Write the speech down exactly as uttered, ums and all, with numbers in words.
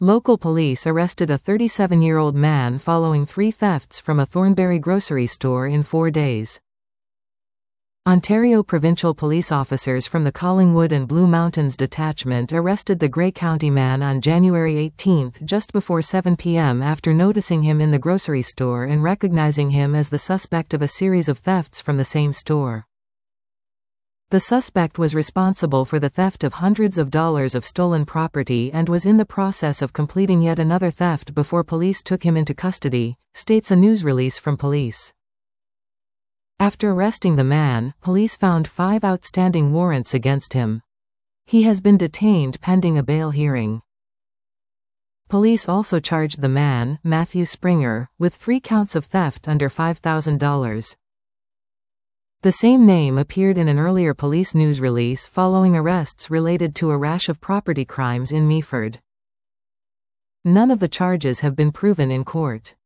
Local police arrested a thirty-seven-year-old man following three thefts from a Thornbury grocery store in four days. Ontario Provincial Police officers from the Collingwood and Blue Mountains Detachment arrested the Grey County man on January eighteenth just before seven p m after noticing him in the grocery store and recognizing him as the suspect of a series of thefts from the same store. The suspect was responsible for the theft of hundreds of dollars of stolen property and was in the process of completing yet another theft before police took him into custody, states a news release from police. After arresting the man, police found five outstanding warrants against him. He has been detained pending a bail hearing. Police also charged the man, Matthew Springer, with three counts of theft under five thousand dollars. The same name appeared in an earlier police news release following arrests related to a rash of property crimes in Meaford. None of the charges have been proven in court.